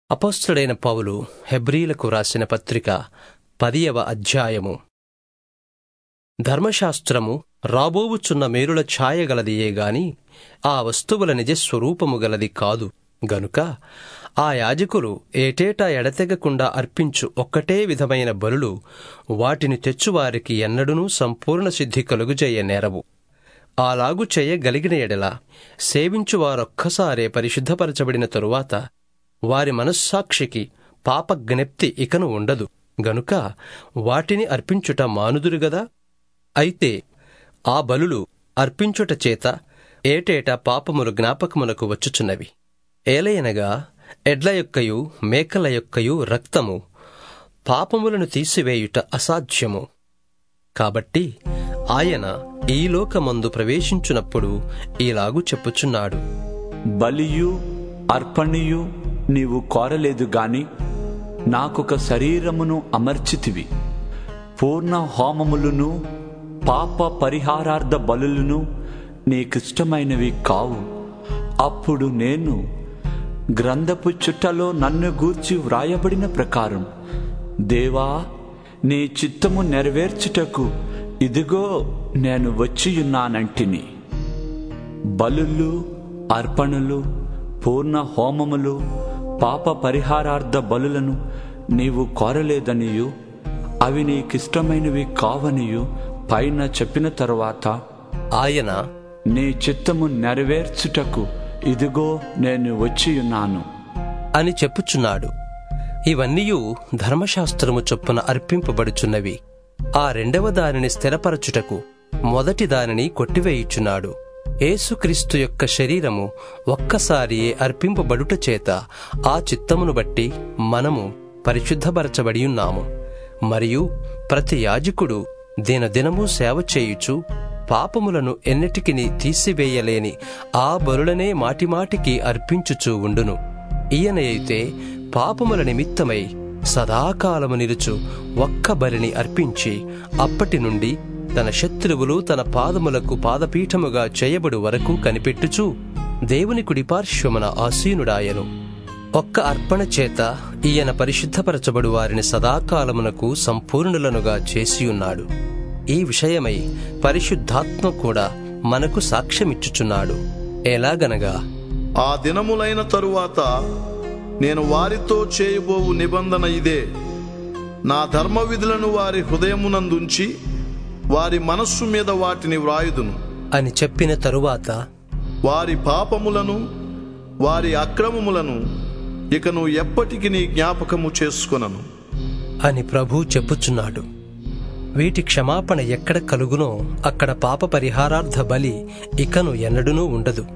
అపోస్తలుడైన పౌలు హెబ్రీలకు రాసిన పత్రిక 10వ అధ్యాయము. ధర్మశాస్త్రము రాబోవుచున్న మేలుల ఛాయగలదియే గాని ఆ వస్తువుల నిజస్వరూపము గలది కాదు గనుక ఆ యాజకులు ఏటేటా ఎడతెగకుండా అర్పించు ఒక్కటే విధమైన బలులు వాటిని తెచ్చువారికి ఎన్నడూనూ సంపూర్ణ సిద్ధి కలుగుజేయ నేరవు. అలాగు చేయగలిగిన ఎడల సేవించువారొక్కసారే పరిశుద్ధపరచబడిన తరువాత వారి మనస్సాక్షికి పాపజ్ఞప్తి ఇకను ఉండదు గనుక వాటిని అర్పించుట మానుదురుగదా. అయితే ఆ బలులు అర్పించుట చేత ఏటేటా పాపములు జ్ఞాపకమునకు వచ్చుచున్నవి. ఏలయనగా ఎడ్ల యొక్కయు మేకల యొక్కయు రక్తము పాపములను తీసివేయుట అసాధ్యము. కాబట్టి ఆయన ఈ లోకమందు ప్రవేశించునప్పుడు ఈలాగు చెప్పుచున్నాడు: బలియు అర్పణయు నీవు కోరలేదు గాని నాకొక శరీరమును అమర్చితివి. పూర్ణ హోమములను పాప పరిహారార్థ బలులను నీకిష్టమైనవి కావు. అప్పుడు నేను గ్రంథపు చుట్టలో నన్ను గూర్చి వ్రాయబడిన ప్రకారం, దేవా, నీ చిత్తము నెరవేర్చుటకు ఇదిగో నేను వచ్చియున్నానంటిని. బలులు అర్పణలు పూర్ణ హోమములు పాప పరిహారార్థ బలులను నీవు కోరలేదనియు అవి నీకిష్టమైనవి కావనియు పైన చెప్పిన తరువాత ఆయన నీ చిత్తము నెరవేర్చుటకు ఇదిగో నేను వచ్చియున్నాను అని చెప్పుచున్నాడు. ఇవన్నీయు ధర్మశాస్త్రము చొప్పున అర్పింపబడుచున్నవి. ఆ రెండవ దానిని స్థిరపరచుటకు మొదటి దానిని కొట్టివేయుచున్నాడు. యేసుక్రీస్తు యొక్క శరీరము ఒక్కసారియే అర్పింపబడుట చేత ఆ చిత్తమును బట్టి మనము పరిశుద్ధపరచబడియున్నాము. మరియు ప్రతి యాజకుడు దినదినము సేవ చేయుచు పాపములను ఎన్నటికిని తీసివేయలేని ఆ బలులనే మాటిమాటికి అర్పించుచూ ఉండును. ఈయనైతే పాపముల నిమిత్తమై సదాకాలము నిలుచు ఒక్క బలిని అర్పించి అప్పటి నుండి తన శత్రువులు తన పాదములకు పాదపీఠముగా చేయబడు వరకు కనిపెట్టుచు దేవుని కుడి పార్శ్వమున ఆసీనుడాయను. ఒక్క అర్పణ చేత ఈయన పరిశుద్ధపరచబడు వారిని సదాకాలమునకు సంపూర్ణులనుగా చేసియున్నాడు. ఈ విషయమై పరిశుద్ధాత్మ కూడా మనకు సాక్ష్యమిచ్చుచున్నాడు. ఎలాగనగా, ఆ దినములైన తరువాత నేను వారితో చేయబోవు నిబంధన ఇదే: నా ధర్మ విధులను వారి హృదయమునందుంచి వారి మనస్సు మీద వాటిని వ్రాయుదును అని చెప్పిన తరువాత, వారి పాపములను వారి అక్రమములను ఇకను ఎప్పటికి నీ జ్ఞాపకము చేసుకొనను అని ప్రభు చెప్పుచున్నాడు. వీటి క్షమాపణ ఎక్కడ కలుగునో అక్కడ పాప పరిహారార్థ బలి ఇకను ఎన్నడూనూ ఉండదు.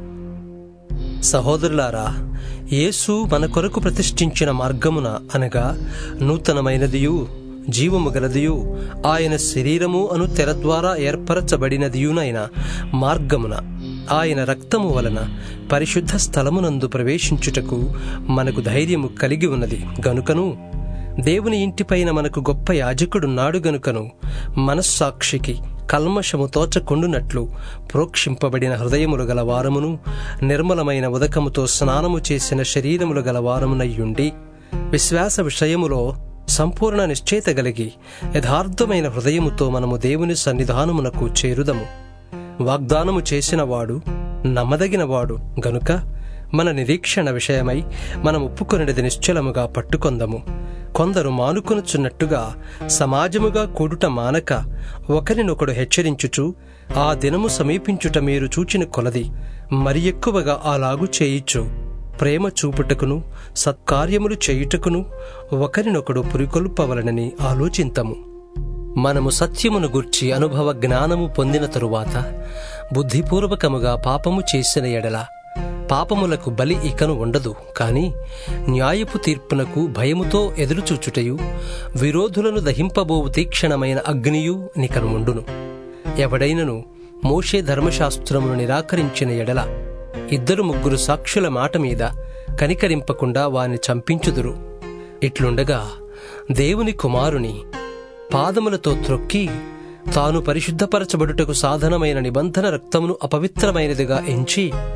సహోదరులారా, యేసు మన కొరకు ప్రతిష్ఠించిన మార్గమున, అనగా నూతనమైనదియు జీవము గలదియు ఆయన శరీరము అను తెర ద్వారా ఏర్పరచబడినదియునైన మార్గమున ఆయన రక్తము వలన పరిశుద్ధ స్థలమునందు ప్రవేశించుటకు మనకు ధైర్యము కలిగి ఉన్నది గనుకను, దేవుని ఇంటిపైన మనకు గొప్ప యాజకుడున్నాడు గనుకను, మనస్సాక్షికి కల్మషము తోచకుండునట్లు ప్రోక్షింపబడిన హృదయములు గల వారమును, నిర్మలమైన ఉదకముతో స్నానము చేసిన శరీరములు గల వారమునయ్యుండి, విశ్వాస విషయములో సంపూర్ణ నిశ్చయిత గలిగి యథార్థమైన హృదయముతో మనము దేవుని సన్నిధానమునకు చేరుదము. వాగ్దానము చేసినవాడు నమ్మదగినవాడు గనుక మన నిరీక్షణ విషయమై మనం ఒప్పుకొనిది నిశ్చలముగా పట్టుకొందము. కొందరు మానుకొనుచున్నట్టుగా సమాజముగా కూడుట మానక ఒకరినొకడు హెచ్చరించుచు ఆ దినము సమీపించుట మీరు చూచిన కొలది మరి ఎక్కువగా అలాగు చేయిచు ప్రేమ చూపుటకును సత్కార్యములు చేయుటకును ఒకరినొకడు పురికొల్పవలనని ఆలోచింతము. మనము సత్యమును గూర్చి అనుభవ జ్ఞానము పొందిన తరువాత బుద్ధిపూర్వకముగా పాపము చేసిన ఎడల పాపములకు బలి ఇకను ఉండదు. కాని న్యాయపు తీర్పునకు భయముతో ఎదురుచూచుటయు విరోధులను దహింపబోవు తీక్షణమైన అగ్నియు నికను ఉండును. ఎవడైనను మోషే ధర్మశాస్త్రమును నిరాకరించిన ఎడల 2-3 సాక్షుల మాట మీద కనికరింపకుండా వారిని చంపించుదురు. ఇట్లుండగా దేవుని కుమారుని పాదములతో త్రొక్కి తాను పరిశుద్ధపరచబడుటకు సాధనమైన నిబంధన రక్తమును అపవిత్రమైనదిగా ఎంచి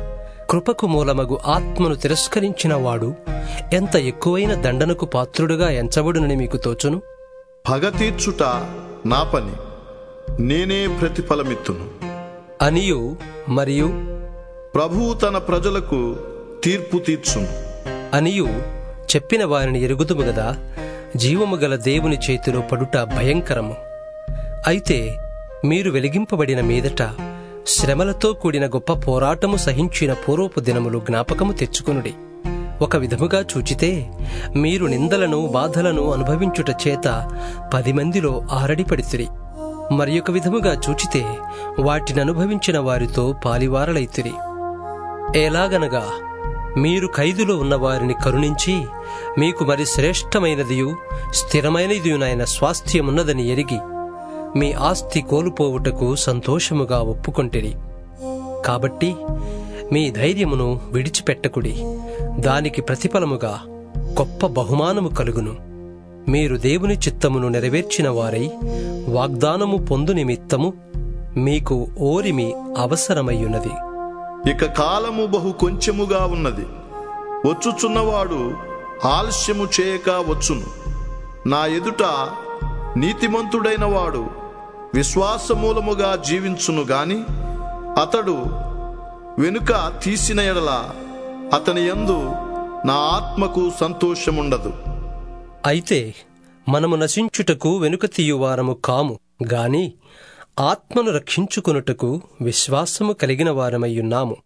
కృపకు మూలమగు ఆత్మను తిరస్కరించిన వాడు ఎంత ఎక్కువైన దండనకు పాత్రుడుగా ఎంచబడునని మీకు తోచును. పగ తీర్చుట నా పని, నేనే ప్రతిఫలమిత్తును అనియు మరియు ప్రభువు తన ప్రజలకు తీర్పు తీర్చును అనియు చెప్పిన వారిని ఎరుగుదుము గదా. జీవము గల దేవుని చేతిలో పడుట భయంకరము. అయితే మీరు వెలిగింపబడిన మీదట శ్రమలతో కూడిన గొప్ప పోరాటము సహించిన పూర్వపు దినములు జ్ఞాపకము తెచ్చుకొనుడి. ఒక విధముగా చూచితే మీరు నిందలను బాధలను అనుభవించుట చేత 10 మందిలో ఆరడిపడితిరి. మరి ఒక విధముగా చూచితే వాటిని అనుభవించిన వారితో పాలివారలైతిరి. ఎలాగనగా మీరు ఖైదులో ఉన్న వారిని కరుణించి మీకు మరి శ్రేష్టమైనదియు స్థిరమైనదియునైన స్వాస్థ్యమున్నదని ఎరిగి మీ ఆస్తి కోల్పోవుటకు సంతోషముగా ఒప్పుకొంటిరి. కాబట్టి మీ ధైర్యమును విడిచిపెట్టకుడి. దానికి ప్రతిఫలముగా గొప్ప బహుమానము కలుగును. మీరు దేవుని చిత్తమును నెరవేర్చిన వారై వాగ్దానము పొందు నిమిత్తము మీకు ఓరిమి అవసరమయ్యున్నది. ఇక కాలము బహు కొంచెముగా ఉన్నది. వచ్చుచున్నవాడు ఆలస్యము చేయక వచ్చును. నా ఎదుట నీతిమంతుడైన వాడు విశ్వాసమూలముగా జీవించును గాని అతడు వెనుక తీసిన ఎడల అతని యందు నా ఆత్మకు సంతోషముండదు. అయితే మనము నశించుటకు వెనుక తీయువారము కాము గాని ఆత్మను రక్షించుకొనుటకు విశ్వాసము కలిగిన వారమయ్యున్నాము.